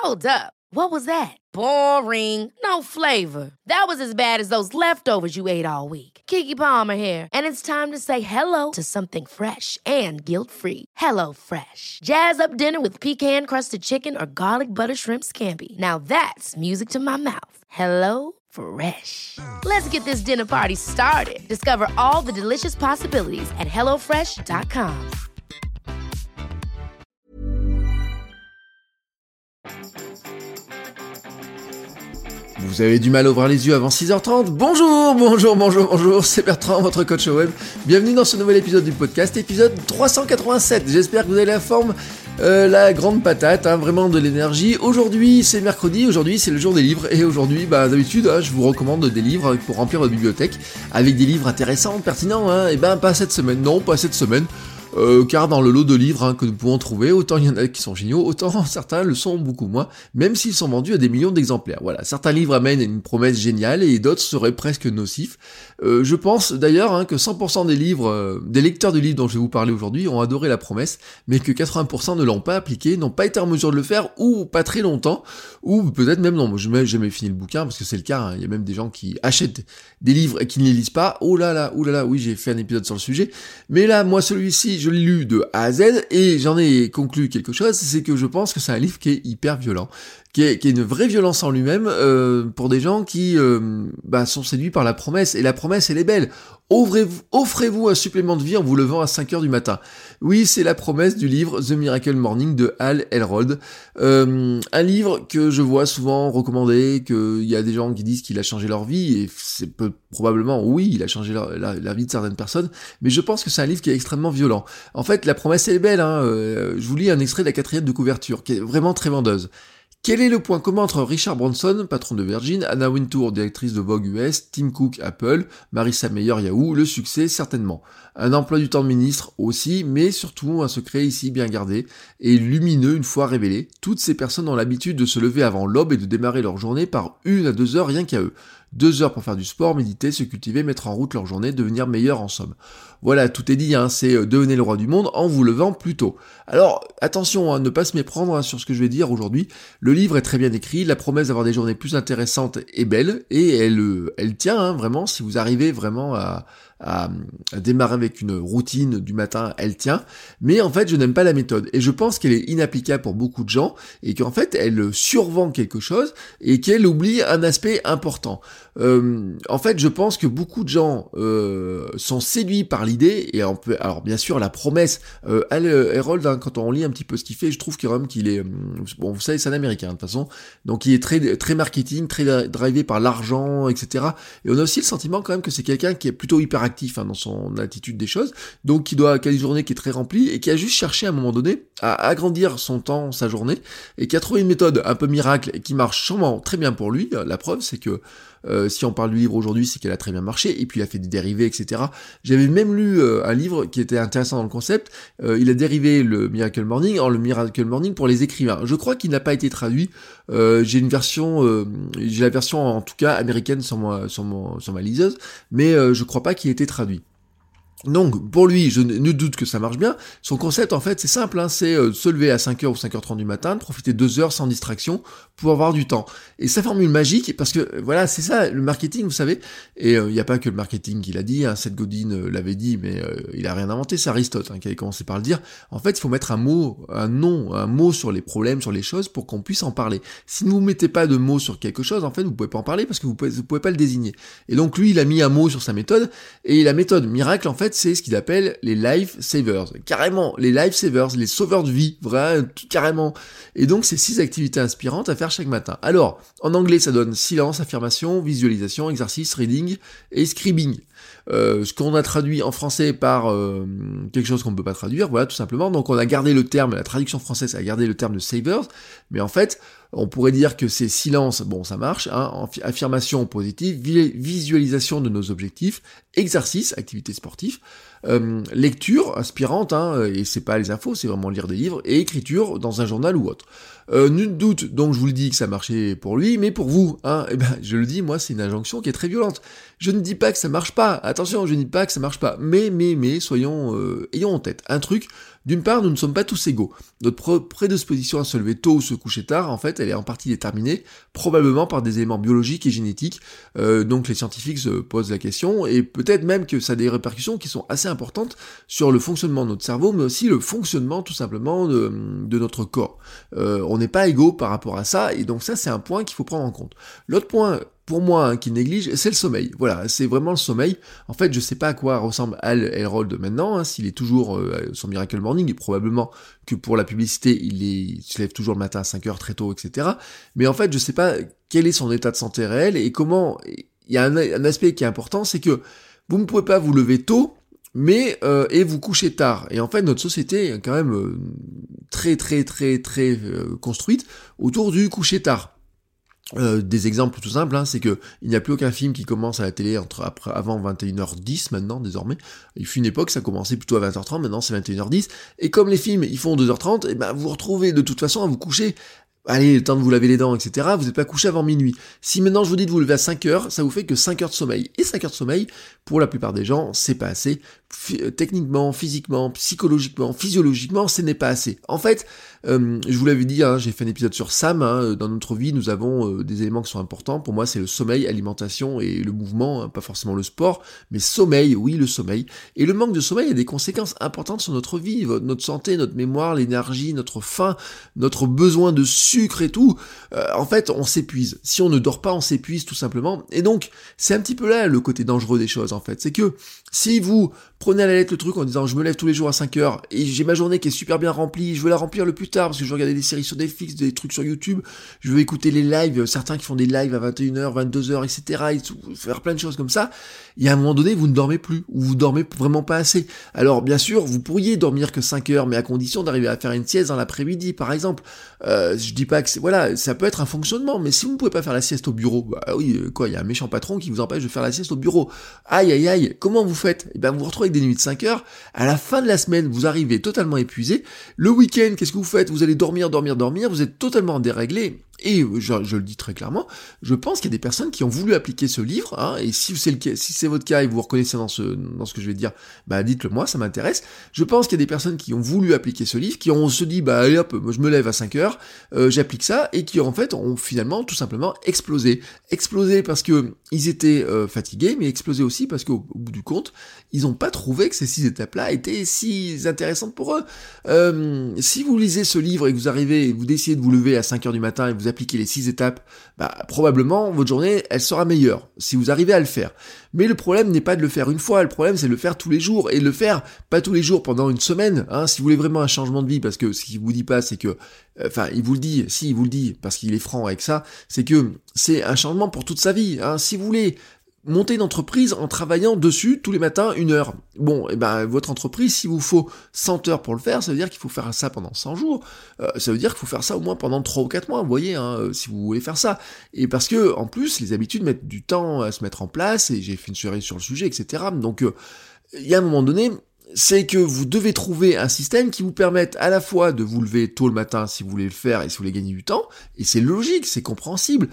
Hold up. What was that? Boring. No flavor. That was as bad as those leftovers you ate all week. Keke Palmer here, and it's time to say hello to something fresh and guilt-free. Hello Fresh. Jazz up dinner with pecan-crusted chicken or garlic butter shrimp scampi. Now that's music to my mouth. Hello Fresh. Let's get this dinner party started. Discover all the delicious possibilities at hellofresh.com. Vous avez du mal à ouvrir les yeux avant 6h30 ? Bonjour, c'est Bertrand, votre coach web. Bienvenue dans ce nouvel épisode du podcast, épisode 387. J'espère que vous avez la forme, la grande patate, vraiment de l'énergie. Aujourd'hui, c'est mercredi, aujourd'hui c'est le jour des livres. Et aujourd'hui, d'habitude, je vous recommande des livres pour remplir votre bibliothèque, avec des livres intéressants, pertinents, et pas cette semaine, car dans le lot de livres que nous pouvons trouver, autant il y en a qui sont géniaux, autant certains le sont beaucoup moins, même s'ils sont vendus à des millions d'exemplaires. Voilà, certains livres amènent une promesse géniale et d'autres seraient presque nocifs. Je pense d'ailleurs que 100% des lecteurs du livre dont je vais vous parler aujourd'hui ont adoré la promesse, mais que 80% ne l'ont pas appliqué, n'ont pas été en mesure de le faire, ou pas très longtemps, ou peut-être même non, je n'ai jamais fini le bouquin, parce que c'est le cas, il y a même des gens qui achètent des livres et qui ne les lisent pas. Oh là là, oui, j'ai fait un épisode sur le sujet, mais là, moi celui-ci, je l'ai lu de A à Z, et j'en ai conclu quelque chose, c'est que je pense que c'est un livre qui est hyper violent, qui est une vraie violence en lui-même, pour des gens qui sont séduits par la promesse, et la promesse elle est belle. Offrez-vous un supplément de vie en vous levant à 5h du matin. Oui, c'est la promesse du livre The Miracle Morning de Hal Elrod. Un livre que je vois souvent recommandé, qu'il y a des gens qui disent qu'il a changé leur vie, et c'est probablement, oui, il a changé la vie de certaines personnes, mais je pense que c'est un livre qui est extrêmement violent. En fait, la promesse elle est belle, je vous lis un extrait de la 4e de couverture, qui est vraiment très vendeuse. Quel est le point commun entre Richard Branson, patron de Virgin, Anna Wintour, directrice de Vogue US, Tim Cook, Apple, Marissa Mayer, Yahoo? Le succès, certainement. Un emploi du temps de ministre aussi, mais surtout un secret ici bien gardé et lumineux une fois révélé. Toutes ces personnes ont l'habitude de se lever avant l'aube et de démarrer leur journée par 1 à 2 heures rien qu'à eux. 2 heures pour faire du sport, méditer, se cultiver, mettre en route leur journée, devenir meilleur en somme. Voilà, tout est dit, c'est devenez le roi du monde en vous levant plus tôt. Alors, attention, ne pas se méprendre sur ce que je vais dire aujourd'hui. Le livre est très bien écrit, la promesse d'avoir des journées plus intéressantes est belle, et elle tient, vraiment, si vous arrivez vraiment à démarrer avec une routine du matin, elle tient, mais en fait je n'aime pas la méthode, et je pense qu'elle est inapplicable pour beaucoup de gens, et qu'en fait elle survend quelque chose, et qu'elle oublie un aspect important. En fait je pense que beaucoup de gens sont séduits par l'idée, et alors bien sûr la promesse, Harold, quand on lit un petit peu ce qu'il fait, je trouve quand même qu'il est, bon vous savez c'est un américain de toute façon, donc il est très, très marketing, très drivé par l'argent, etc. Et on a aussi le sentiment quand même que c'est quelqu'un qui est plutôt hyperactif dans son attitude des choses, donc qui a une journée qui est très remplie, et qui a juste cherché à un moment donné à agrandir son temps, sa journée, et qui a trouvé une méthode un peu miracle, et qui marche sûrement très bien pour lui. La preuve c'est que si on parle du livre aujourd'hui, c'est qu'elle a très bien marché, et puis il a fait des dérivés, etc. J'avais même lu un livre qui était intéressant dans le concept, il a dérivé le Miracle Morning en le Miracle Morning pour les écrivains. Je crois qu'il n'a pas été traduit, j'ai la version en tout cas américaine sur ma liseuse, mais je crois pas qu'il ait été traduit. Donc, pour lui, je ne doute que ça marche bien. Son concept, en fait, c'est simple, c'est se lever à 5h ou 5h30 du matin, de profiter 2 heures sans distraction pour avoir du temps. Et sa formule magique, parce que, voilà, c'est ça, le marketing, vous savez, et il n'y a pas que le marketing qui l'a dit, Seth Godin l'avait dit, mais il a rien inventé, c'est Aristote qui avait commencé par le dire. En fait, il faut mettre un mot sur les problèmes, sur les choses, pour qu'on puisse en parler. Si vous mettez pas de mots sur quelque chose, en fait, vous pouvez pas en parler, parce que vous pouvez pas le désigner. Et donc, lui, il a mis un mot sur sa méthode, et la méthode miracle, en fait, c'est ce qu'il appelle les life savers. Carrément, les life savers, les sauveurs de vie, vraiment, carrément. Et donc, c'est 6 activités inspirantes à faire chaque matin. Alors, en anglais, ça donne silence, affirmation, visualisation, exercice, reading et scribing. Ce qu'on a traduit en français par quelque chose qu'on ne peut pas traduire, voilà, tout simplement. Donc, on a gardé le terme, la traduction française a gardé le terme de savers, mais en fait, on pourrait dire que c'est silence, bon ça marche, affirmation positive, visualisation de nos objectifs, exercice, activité sportive, lecture inspirante, et c'est pas les infos, c'est vraiment lire des livres, et écriture dans un journal ou autre. Nul doute, donc je vous le dis que ça marchait pour lui, mais pour vous, je le dis, moi c'est une injonction qui est très violente. Je ne dis pas que ça marche pas, attention, je ne dis pas que ça marche pas, mais, soyons, ayons en tête un truc, D'une part, nous ne sommes pas tous égaux. Notre prédisposition à se lever tôt ou se coucher tard, en fait, elle est en partie déterminée probablement par des éléments biologiques et génétiques. Donc les scientifiques se posent la question, et peut-être même que ça a des répercussions qui sont assez importantes sur le fonctionnement de notre cerveau, mais aussi le fonctionnement tout simplement de notre corps. On n'est pas égaux par rapport à ça, et donc ça c'est un point qu'il faut prendre en compte. L'autre point, pour moi, qui néglige, c'est le sommeil. Voilà, c'est vraiment le sommeil. En fait, je sais pas à quoi ressemble Hal Elrod maintenant, s'il est toujours son Miracle Morning, et probablement que pour la publicité, il se lève toujours le matin à 5h très tôt, etc. Mais en fait, je sais pas quel est son état de santé réel, et comment... Il y a un aspect qui est important, c'est que vous ne pouvez pas vous lever tôt, mais et vous coucher tard. Et en fait, notre société est quand même très construite autour du coucher tard. Des exemples tout simples, c'est que il n'y a plus aucun film qui commence à la télé avant 21h10 maintenant, désormais. Il fut une époque, ça commençait plutôt à 20h30, maintenant c'est 21h10. Et comme les films, ils font 2h30, et ben vous vous retrouvez de toute façon à vous coucher. Allez, le temps de vous laver les dents, etc., vous n'êtes pas couché avant minuit. Si maintenant je vous dis de vous lever à 5h, ça vous fait que 5 heures de sommeil. Et 5 heures de sommeil, pour la plupart des gens, c'est pas assez. Techniquement, physiquement, psychologiquement, physiologiquement, ce n'est pas assez. En fait, je vous l'avais dit, j'ai fait un épisode sur Sam, dans notre vie, nous avons des éléments qui sont importants. Pour moi, c'est le sommeil, alimentation et le mouvement, pas forcément le sport, mais sommeil, oui, le sommeil. Et le manque de sommeil a des conséquences importantes sur notre vie, notre santé, notre mémoire, l'énergie, notre faim, notre besoin de sucre et tout. En fait, on s'épuise. Si on ne dort pas, on s'épuise tout simplement. Et donc, c'est un petit peu là le côté dangereux des choses, en fait. C'est que si vous prenez à la lettre le truc en disant je me lève tous les jours à 5h et j'ai ma journée qui est super bien remplie, je veux la remplir le plus tard parce que je veux regarder des séries sur Netflix, des trucs sur YouTube, je veux écouter les lives, certains qui font des lives à 21h, 22h, etc. et faire plein de choses comme ça, il y a un moment donné vous ne dormez plus, ou vous dormez vraiment pas assez. Alors bien sûr, vous pourriez dormir que 5 heures, mais à condition d'arriver à faire une sieste dans l'après-midi, par exemple. Je dis pas que voilà, ça peut être un fonctionnement, mais si vous ne pouvez pas faire la sieste au bureau, bah oui, il y a un méchant patron qui vous empêche de faire la sieste au bureau. Aïe, comment vous faites? Eh ben vous vous retrouvez avec des nuits de 5 heures, à la fin de la semaine, vous arrivez totalement épuisé, le week-end, qu'est-ce que vous faites? Vous allez dormir, vous êtes totalement déréglé, et je le dis très clairement, je pense qu'il y a des personnes qui ont voulu appliquer ce livre, et si c'est votre cas et vous vous reconnaissez dans ce que je vais dire, bah dites-le moi, ça m'intéresse. Je pense qu'il y a des personnes qui ont voulu appliquer ce livre, qui ont se dit, bah allez hop, je me lève à 5 heures, j'applique ça, et qui en fait ont finalement tout simplement explosé parce que ils étaient fatigués, mais explosé aussi parce qu'au bout du compte, ils n'ont pas trouvé que ces 6 étapes-là étaient si intéressantes pour eux. Si vous lisez ce livre et que vous arrivez et vous décidez de vous lever à 5 heures du matin et vous appliquez les 6 étapes, bah probablement votre journée elle sera meilleure si vous arrivez à le faire. Mais le problème n'est pas de le faire une fois, le problème c'est de le faire tous les jours, et de le faire pas tous les jours pendant une semaine, si vous voulez vraiment un changement de vie, parce que ce qu'il vous dit pas c'est que, il vous le dit, parce qu'il est franc avec ça, c'est que c'est un changement pour toute sa vie, si vous voulez monter une entreprise en travaillant dessus tous les matins 1 heure. Bon, et ben votre entreprise, s'il vous faut 100 heures pour le faire, ça veut dire qu'il faut faire ça pendant 100 jours. Ça veut dire qu'il faut faire ça au moins pendant 3 ou 4 mois, vous voyez, si vous voulez faire ça. Et parce que, en plus, les habitudes mettent du temps à se mettre en place, et j'ai fait une série sur le sujet, etc. Donc, il y a un moment donné, c'est que vous devez trouver un système qui vous permette à la fois de vous lever tôt le matin si vous voulez le faire et si vous voulez gagner du temps, et c'est logique, c'est compréhensible.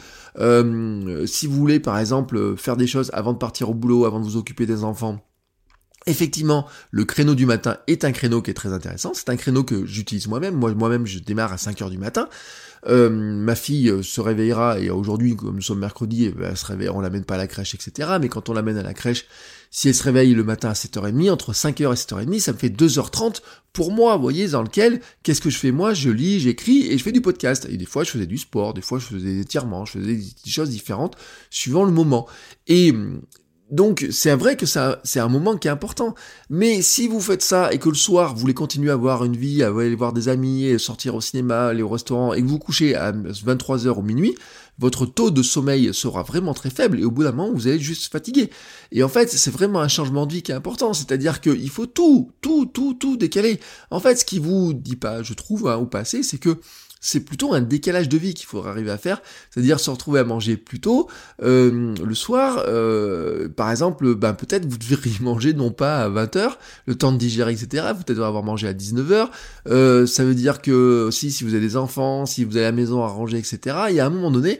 Si vous voulez par exemple faire des choses avant de partir au boulot, avant de vous occuper des enfants, effectivement, le créneau du matin est un créneau qui est très intéressant, c'est un créneau que j'utilise moi-même. Moi-même je démarre à 5 heures du matin. Ma fille se réveillera, et aujourd'hui, comme nous sommes mercredi, elle se réveille, on l'amène pas à la crèche, etc. Mais quand on l'amène à la crèche, si elle se réveille le matin à 7h30, entre 5h et 7h30, ça me fait 2h30 pour moi, vous voyez, dans lequel, qu'est-ce que je fais moi? Je lis, j'écris, et je fais du podcast. Et des fois, je faisais du sport, des fois, je faisais des étirements, je faisais des choses différentes, suivant le moment. Et donc, c'est vrai que c'est un moment qui est important. Mais si vous faites ça et que le soir, vous voulez continuer à avoir une vie, à aller voir des amis, sortir au cinéma, aller au restaurant, et que vous couchez à 23h ou minuit, votre taux de sommeil sera vraiment très faible, et au bout d'un moment, vous allez être juste fatigué. Et en fait, c'est vraiment un changement de vie qui est important. C'est-à-dire qu'il faut tout décaler. En fait, ce qui vous dit pas, je trouve, ou pas assez, c'est que c'est plutôt un décalage de vie qu'il faudra arriver à faire, c'est-à-dire se retrouver à manger plus tôt, le soir, par exemple, peut-être vous devriez manger non pas à 20h, le temps de digérer, etc., vous peut-être avoir mangé à 19h, ça veut dire que aussi si vous avez des enfants, si vous avez la maison à ranger, etc., il y a un moment donné,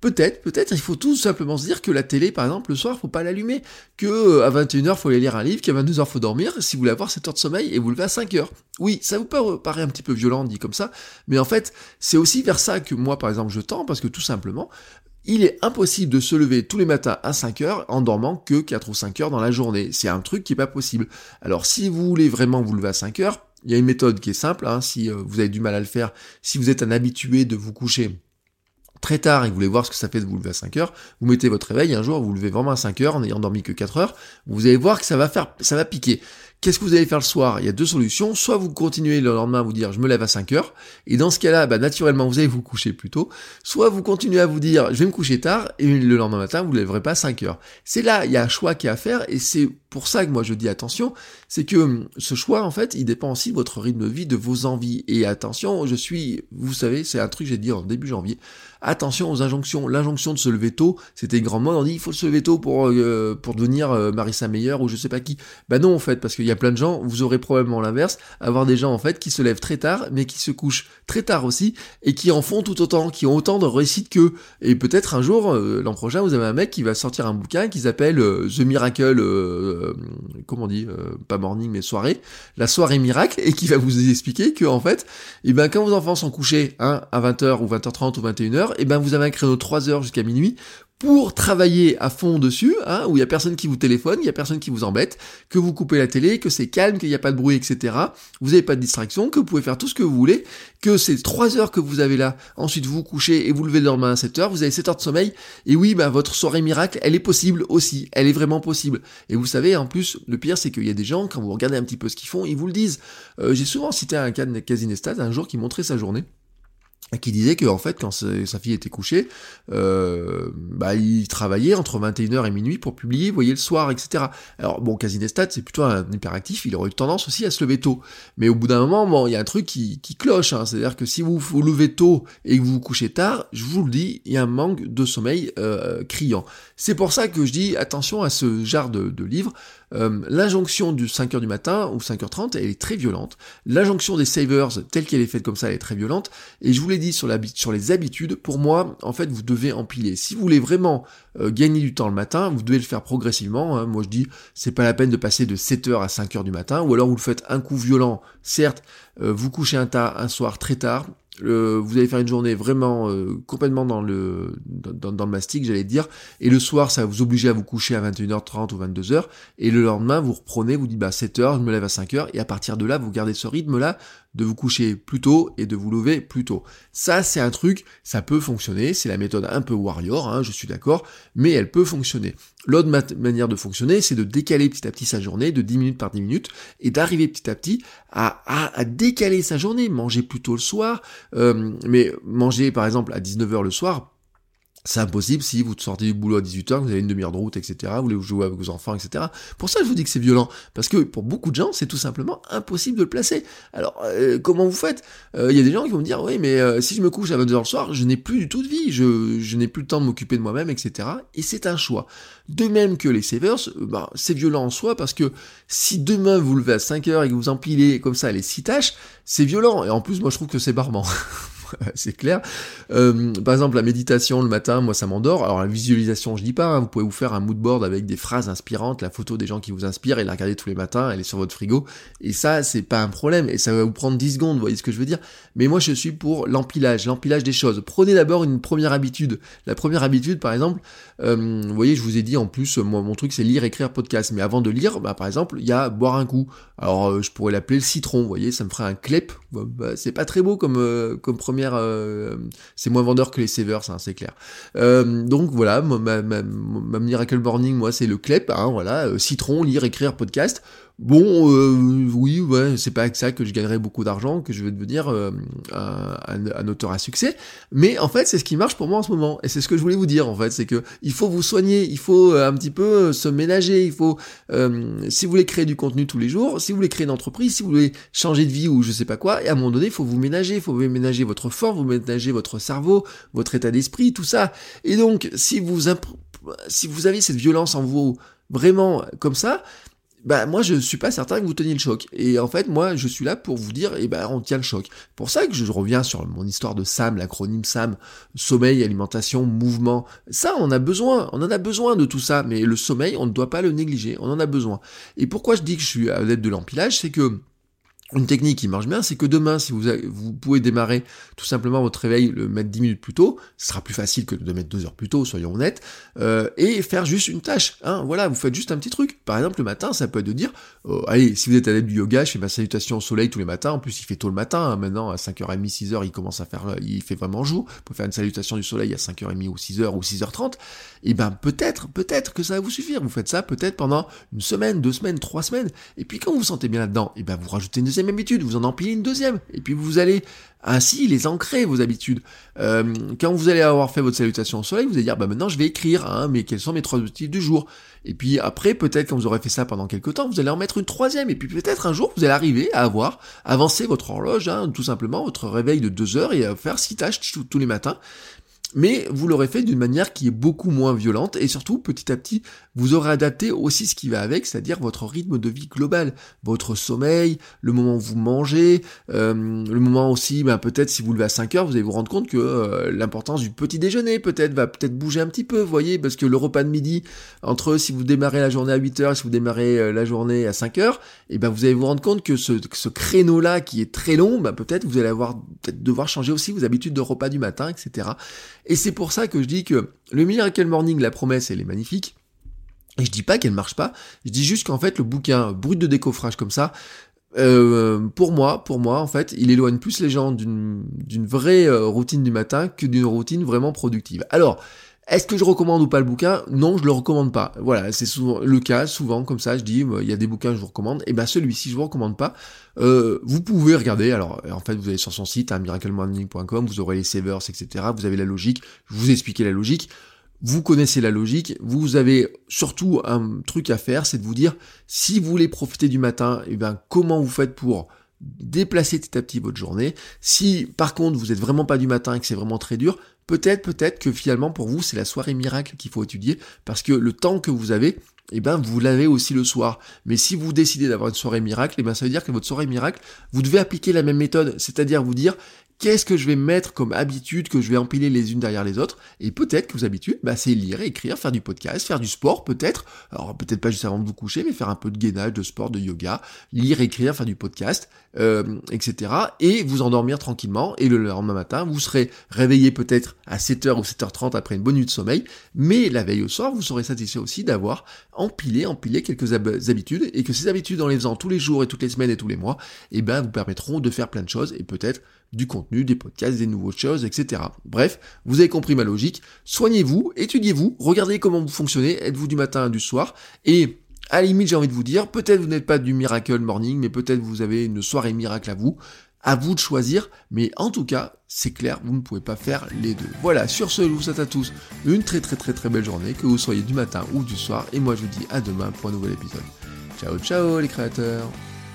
Peut-être, il faut tout simplement se dire que la télé, par exemple, le soir, faut pas l'allumer, que à 21h, faut aller lire un livre, qu'à 22h, faut dormir, si vous voulez avoir 7 heures de sommeil, et vous levez à 5h. Oui, ça vous paraît un petit peu violent, dit comme ça, mais en fait, c'est aussi vers ça que moi, par exemple, je tends, parce que tout simplement, il est impossible de se lever tous les matins à 5h en dormant que 4 ou 5 heures dans la journée. C'est un truc qui est pas possible. Alors, si vous voulez vraiment vous lever à 5h, il y a une méthode qui est simple, si vous avez du mal à le faire, si vous êtes un habitué de vous coucher très tard et que vous voulez voir ce que ça fait de vous lever à 5 heures, vous mettez votre réveil et un jour vous vous levez vraiment à 5 heures en n'ayant dormi que 4 heures, vous allez voir que ça va piquer. Qu'est-ce que vous allez faire le soir? Il y a deux solutions, soit vous continuez le lendemain à vous dire je me lève à 5 heures, et dans ce cas-là, naturellement vous allez vous coucher plus tôt, soit vous continuez à vous dire je vais me coucher tard, et le lendemain matin vous ne lèverez pas à 5 heures. C'est là, il y a un choix qui est à faire, et c'est pour ça que moi je dis attention, c'est que ce choix en fait, il dépend aussi de votre rythme de vie, de vos envies, et attention, vous savez, c'est un truc que j'ai dit en début janvier, attention aux injonctions, l'injonction de se lever tôt, c'était une grande mode, on dit il faut se lever tôt pour devenir Marissa Meyer ou je sais pas qui. Non en fait, parce qu'il y a plein de gens, vous aurez probablement l'inverse, avoir des gens en fait qui se lèvent très tard, mais qui se couchent très tard aussi, et qui en font tout autant, qui ont autant de réussite qu'eux. Et peut-être un jour, l'an prochain, vous avez un mec qui va sortir un bouquin qui s'appelle The Miracle, comment on dit, pas morning mais soirée, la soirée miracle, et qui va vous expliquer que en fait, quand vos enfants sont couchés à 20h ou 20h30 ou 21h, vous avez un créneau de 3 heures jusqu'à minuit pour travailler à fond dessus, où il y a personne qui vous téléphone, il y a personne qui vous embête, que vous coupez la télé, que c'est calme, qu'il n'y a pas de bruit, etc. Vous n'avez pas de distraction, que vous pouvez faire tout ce que vous voulez, que c'est 3 heures que vous avez là, ensuite vous vous couchez et vous levez le lendemain à 7 heures, vous avez 7 heures de sommeil, et oui, votre soirée miracle, elle est possible aussi, elle est vraiment possible. Et vous savez, en plus, le pire, c'est qu'il y a des gens, quand vous regardez un petit peu ce qu'ils font, ils vous le disent. J'ai souvent cité un cas de Casinestat, un jour qui montrait sa journée, qui disait que en fait quand sa fille était couchée, il travaillait entre 21h et minuit pour publier, vous voyez, le soir, etc. Alors bon, Casinestat, c'est plutôt un hyperactif, il aurait eu tendance aussi à se lever tôt. Mais au bout d'un moment, il y a un truc qui cloche, c'est-à-dire que si vous vous levez tôt et que vous vous couchez tard, je vous le dis, il y a un manque de sommeil criant. C'est pour ça que je dis attention à ce genre de livre. L'injonction du 5h du matin ou 5h30, elle est très violente. L'injonction des savers, telle qu'elle est faite comme ça, elle est très violente. Et je vous l'ai dit sur les habitudes, pour moi, en fait, vous devez empiler. Si vous voulez vraiment gagner du temps le matin, vous devez le faire progressivement. Moi, je dis, c'est pas la peine de passer de 7h à 5h du matin, ou alors vous le faites un coup violent. Certes, vous couchez un soir très tard, vous allez faire une journée vraiment complètement dans le mastic, j'allais dire, et le soir ça va vous obliger à vous coucher à 21h30 ou 22h, et le lendemain vous reprenez, vous dites 7h, je me lève à 5h, et à partir de là vous gardez ce rythme là de vous coucher plus tôt et de vous lever plus tôt. Ça c'est un truc, ça peut fonctionner, c'est la méthode un peu warrior, je suis d'accord, mais elle peut fonctionner. L'autre manière de fonctionner, c'est de décaler petit à petit sa journée, de 10 minutes par 10 minutes, et d'arriver petit à petit à décaler sa journée, manger plus tôt le soir, mais manger par exemple à 19h le soir, c'est impossible si vous sortez du boulot à 18h, vous avez une demi-heure de route, etc., vous voulez jouer avec vos enfants, etc. Pour ça, je vous dis que c'est violent, parce que pour beaucoup de gens, c'est tout simplement impossible de le placer. Alors, comment vous faites? Il y a des gens qui vont me dire, oui, mais si je me couche à 22h le soir, je n'ai plus du tout de vie, je n'ai plus le temps de m'occuper de moi-même, etc. Et c'est un choix. De même que les savers, c'est violent en soi, parce que si demain vous levez à 5h et que vous empilez comme ça les 6 tâches, c'est violent. Et en plus, moi, je trouve que c'est barbant. C'est clair. Par exemple, la méditation le matin, moi ça m'endort. Alors la visualisation, je dis pas, vous pouvez vous faire un mood board avec des phrases inspirantes, la photo des gens qui vous inspirent et la regarder tous les matins, elle est sur votre frigo. Et ça, c'est pas un problème. Et ça va vous prendre 10 secondes, vous voyez ce que je veux dire. Mais moi je suis pour l'empilage des choses. Prenez d'abord une première habitude. La première habitude, par exemple, vous voyez, je vous ai dit en plus, moi mon truc c'est lire, écrire, podcast. Mais avant de lire, par exemple, il y a boire un coup. Alors je pourrais l'appeler le citron, vous voyez, ça me ferait un clep. C'est pas très beau comme première. C'est moins vendeur que les savers, c'est clair. Donc voilà, ma Miracle Morning, moi c'est le clep, citron, lire, écrire, podcast. Bon, oui, ouais, c'est pas avec ça que je gagnerai beaucoup d'argent, que je vais devenir un auteur à succès, mais en fait c'est ce qui marche pour moi en ce moment, et c'est ce que je voulais vous dire en fait, c'est que il faut vous soigner, il faut un petit peu se ménager, il faut, si vous voulez créer du contenu tous les jours, si vous voulez créer une entreprise, si vous voulez changer de vie ou je sais pas quoi, et à un moment donné il faut vous ménager, il faut vous ménager votre forme, vous ménager votre cerveau, votre état d'esprit, tout ça, et donc si vous avez cette violence en vous, vraiment comme ça, moi je suis pas certain que vous teniez le choc. Et en fait, moi je suis là pour vous dire, on tient le choc. Pour ça que je reviens sur mon histoire de SAM, l'acronyme SAM, sommeil, alimentation, mouvement. Ça, on en a besoin de tout ça, mais le sommeil, on ne doit pas le négliger, on en a besoin. Et pourquoi je dis que je suis adepte de l'empilage, c'est que une technique qui marche bien, c'est que demain, si vous pouvez démarrer tout simplement votre réveil, le mettre 10 minutes plus tôt, ce sera plus facile que de mettre 2 heures plus tôt, soyons honnêtes, et faire juste une tâche. Voilà, vous faites juste un petit truc. Par exemple, le matin, ça peut être de dire, allez, si vous êtes adepte du yoga, je fais ma salutation au soleil tous les matins. En plus, il fait tôt le matin, maintenant, à 5h30, 6h, il fait vraiment jour. Vous pouvez faire une salutation du soleil à 5h30 ou 6h ou 6h30. Peut-être que ça va vous suffire. Vous faites ça peut-être pendant une semaine, 2 semaines, 3 semaines. Et puis quand vous vous sentez bien là-dedans, vous rajoutez une deuxième habitude, vous en empilez une deuxième, et puis vous allez ainsi les ancrer, vos habitudes. Quand vous allez avoir fait votre salutation au soleil, vous allez dire, maintenant je vais écrire, mais quels sont mes 3 objectifs du jour. Et puis après, peut-être quand vous aurez fait ça pendant quelques temps, vous allez en mettre une 3e, et puis peut-être un jour, vous allez arriver à avoir avancé votre horloge, tout simplement, votre réveil de 2 heures, et à faire 6 tâches tous les matins. Mais vous l'aurez fait d'une manière qui est beaucoup moins violente, et surtout, petit à petit, vous aurez adapté aussi ce qui va avec, c'est-à-dire votre rythme de vie global, votre sommeil, le moment où vous mangez, le moment aussi, peut-être si vous levez à 5h, vous allez vous rendre compte que l'importance du petit déjeuner va peut-être bouger un petit peu, vous voyez, parce que le repas de midi, entre si vous démarrez la journée à 8h et si vous démarrez la journée à 5h, vous allez vous rendre compte que ce créneau-là qui est très long, peut-être vous allez peut-être devoir changer aussi vos habitudes de repas du matin, etc. Et c'est pour ça que je dis que le Miracle Morning, la promesse, elle est magnifique. Et je dis pas qu'elle marche pas, je dis juste qu'en fait, le bouquin brut de décoffrage comme ça, pour moi, en fait, il éloigne plus les gens d'une vraie routine du matin que d'une routine vraiment productive. Alors, est-ce que je recommande ou pas le bouquin ? Non, je le recommande pas. Voilà, c'est souvent le cas, souvent comme ça, je dis, il y a des bouquins que je vous recommande, et celui-ci, je vous recommande pas. Vous pouvez regarder, alors en fait, vous allez sur son site, miraclemorning.com, vous aurez les savers, etc., vous avez la logique, je vous ai expliqué la logique, vous connaissez la logique, vous avez surtout un truc à faire, c'est de vous dire, si vous voulez profiter du matin, comment vous faites pour déplacer petit à petit votre journée. Si par contre vous êtes vraiment pas du matin et que c'est vraiment très dur, peut-être que finalement pour vous c'est la soirée miracle qu'il faut étudier, parce que le temps que vous avez, vous l'avez aussi le soir. Mais si vous décidez d'avoir une soirée miracle, ça veut dire que votre soirée miracle, vous devez appliquer la même méthode, c'est-à-dire vous dire, qu'est-ce que je vais mettre comme habitude que je vais empiler les unes derrière les autres, et peut-être que vos habitudes, c'est lire, écrire, faire du podcast, faire du sport peut-être, alors peut-être pas juste avant de vous coucher, mais faire un peu de gainage, de sport, de yoga, lire, écrire, faire du podcast, etc. Et vous endormir tranquillement, et le lendemain matin, vous serez réveillé peut-être à 7h ou 7h30 après une bonne nuit de sommeil, mais la veille au soir, vous serez satisfait aussi d'avoir empilé quelques habitudes, et que ces habitudes, en les faisant tous les jours et toutes les semaines et tous les mois, vous permettront de faire plein de choses, et peut-être du contenu, des podcasts, des nouvelles choses, etc. Bref, vous avez compris ma logique, soignez-vous, étudiez-vous, regardez comment vous fonctionnez, êtes-vous du matin, du soir, et à la limite j'ai envie de vous dire, peut-être vous n'êtes pas du Miracle Morning, mais peut-être vous avez une soirée miracle à vous de choisir, mais en tout cas, c'est clair, vous ne pouvez pas faire les deux. Voilà, sur ce, je vous souhaite à tous une très très très très belle journée, que vous soyez du matin ou du soir, et moi je vous dis à demain pour un nouvel épisode. Ciao ciao les créateurs.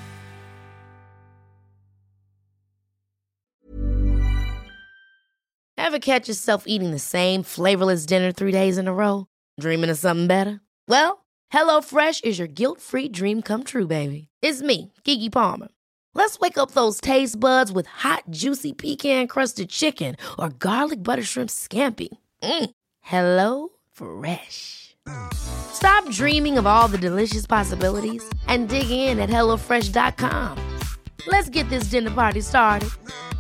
Ever catch yourself eating the same flavorless dinner 3 days in a row? Dreaming of something better? Well, HelloFresh is your guilt-free dream come true, baby. It's me, Keke Palmer. Let's wake up those taste buds with hot, juicy pecan-crusted chicken or garlic butter shrimp scampi. Hello Fresh. Stop dreaming of all the delicious possibilities and dig in at HelloFresh.com. Let's get this dinner party started.